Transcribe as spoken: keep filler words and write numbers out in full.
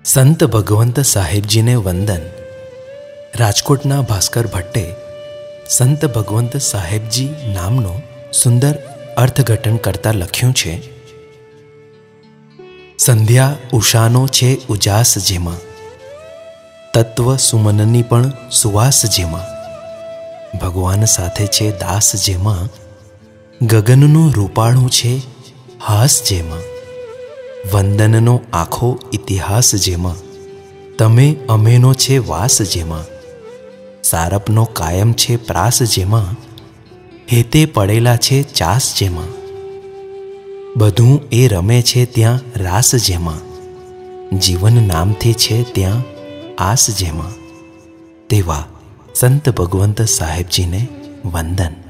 સંત ભગવંત સાહેબજીને વંદન. રાજકોટના ભાસ્કર ભટ્ટે સંત ભગવંત સાહેબજી નામનો સુંદર અર્થઘટન કરતા લખ્યું છે: સંધ્યા ઉષાનો છે ઉજાસ જેમાં, તત્વ સુમનની પણ સુવાસ જેમાં, ભગવાન સાથે છે દાસ જેમાં, ગગનનું રૂપાળું છે હાસ જેમાં, વંદનનો આખો ઇતિહાસ જેમાં, તમે અમેનો છે વાસ જેમાં, સારપનો કાયમ છે પ્રાસ જેમાં, હેતે પડેલા છે ચાસ જેમાં, બધું એ રમે છે ત્યાં રાસ જેમાં, જીવન નામથી છે ત્યાં આસ જેમાં. તેવા સંત ભગવંત સાહેબજીને વંદન.